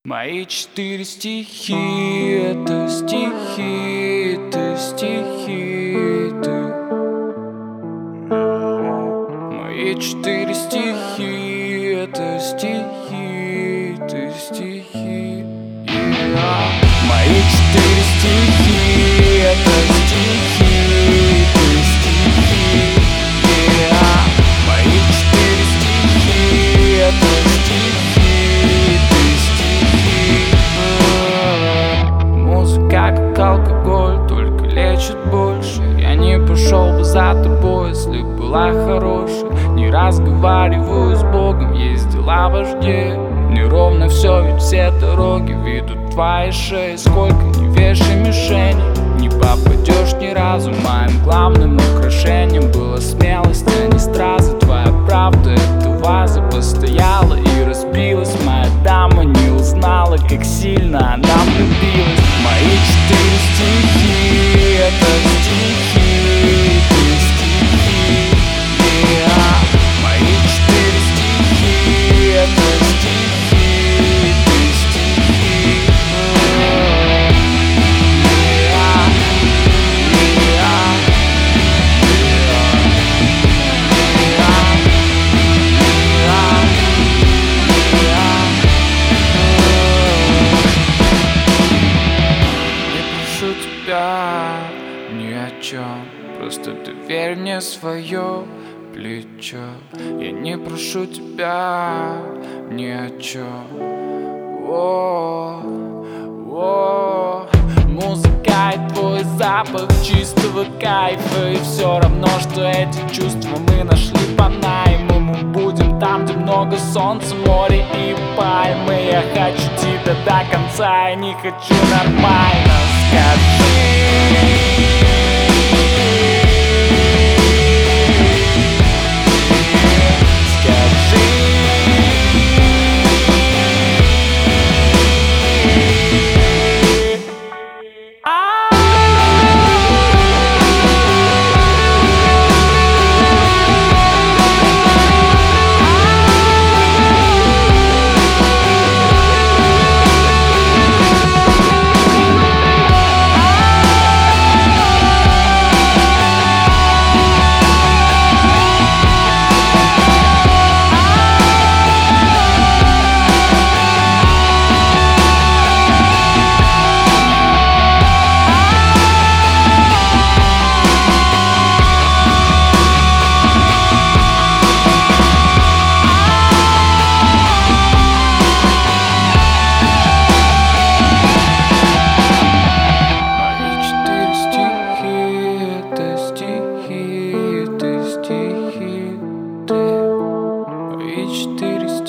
Мои 4 стихи — это стихи, это стихи, ты. Мои 4 стихи — это стихи, ты стихи, Мои 4 стихи — это стихи, ты стихи, Мои 4 стихи — это стихи, ты стихи. Музыка как алкоголь, только лечит больше. Я не пошел бы за тобой, если б была хорошей. Не разговариваю с Богом, есть дела важнее. Неровно все, ведь все дороги ведут твоей шеи. Сколько не вешай мишени, не попадешь ни разу. Моим главным украшением была смелость, а не стразы. Твоя правда — это ваза, постояла и разбилась. Моя дама не узнала, как сильно она влюбилась. Мои 4 стихи — это стихи, ты стихи, Мои 4 стихи — это стихи, ты стихи, ни о чем, просто доверь мне свое плечо. Я не прошу тебя ни о чем. Музыка и твой запах чистого кайфа. И все равно, что эти чувства мы нашли по найму. Мы будем там, где много солнца, море и пальмы. Я хочу тебя до конца, я не хочу нормально. Скажи. Мои 4